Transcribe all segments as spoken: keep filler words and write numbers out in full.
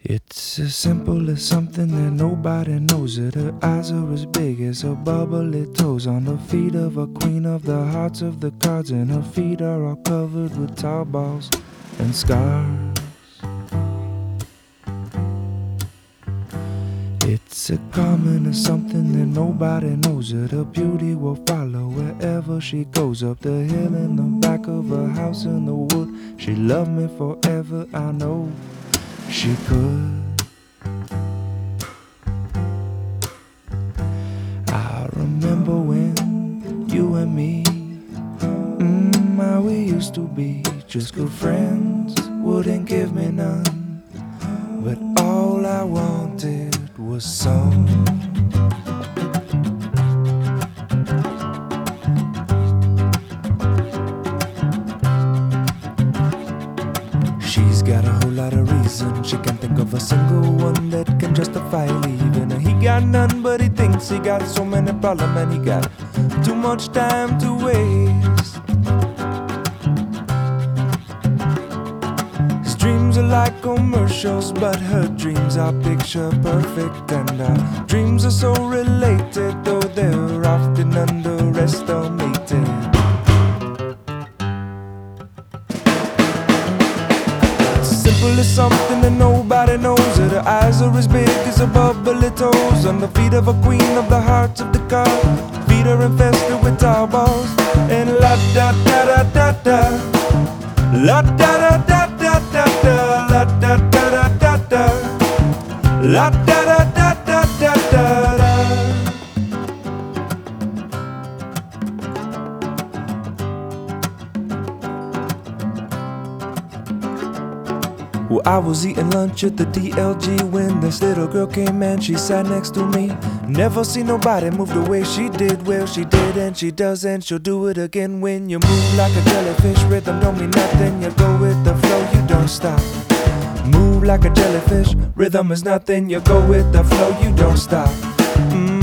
It's as simple as something that nobody knows it. Her eyes are as big as her bubbly toes. On the feet of a queen of the hearts of the cards, and her feet are all covered with tar balls and scars. It's a common as something that nobody knows it. Her beauty will follow wherever she goes. Up the hill in the back of her house in the wood. She loved me forever, I know she could. I remember when you and me, mm, how we used to be just good friends. Wouldn't give me none, but all I wanted was some. She's got a whole lot of reasons. She can't think of a single one that can justify leaving her. He got none, but he thinks he got so many problems, and he got too much time to waste. His dreams are like commercials, but her dreams are picture perfect, and our dreams are so related, though they're often underestimated. Simple as something that nobody knows it. Her eyes are as big as her bubbly toes. On the feet of a queen of the hearts of the car. Feet are infested with tar balls. And la da da da da da, la da da da da da da, la da da da da da, la da da da da da da. Well, I was eating lunch at the D L G when this little girl came and she sat next to me. Never seen nobody move the way she did. Well, she did and she does, and she'll do it again. When you move like a jellyfish, rhythm don't mean nothing. You go with the flow, you don't stop. Move like a jellyfish, rhythm is nothing. You go with the flow, you don't stop. Mm.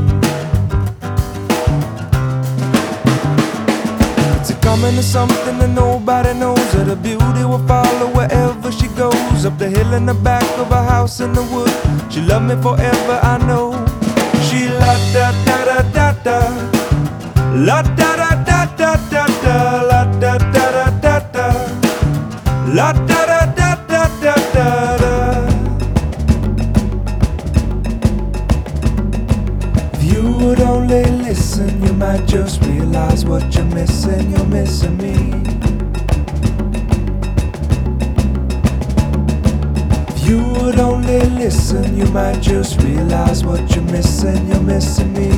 Coming to something that nobody knows, that her beauty will follow wherever she goes. Up the hill in the back of her house in the wood. She loved me forever, I know. She la da da da da da, la da da da da da da, la da da da da da, la da da da da da da. If you would only listen, you might just realize what you're missing. You're missing me. If you would only listen, you might just realize what you're missing. You're missing me.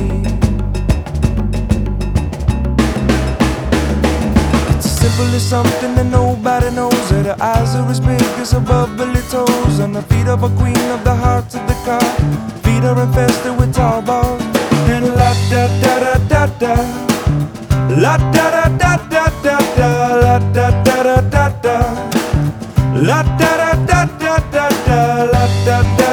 It's as simple as something that nobody knows, that her eyes are as big as her bubbly toes. On the feet of a queen of the hearts of the car. Feet are infested with tar balls. And la da da da da da, la da da da da da da, la da da da da da, la da da da da da da, la da da.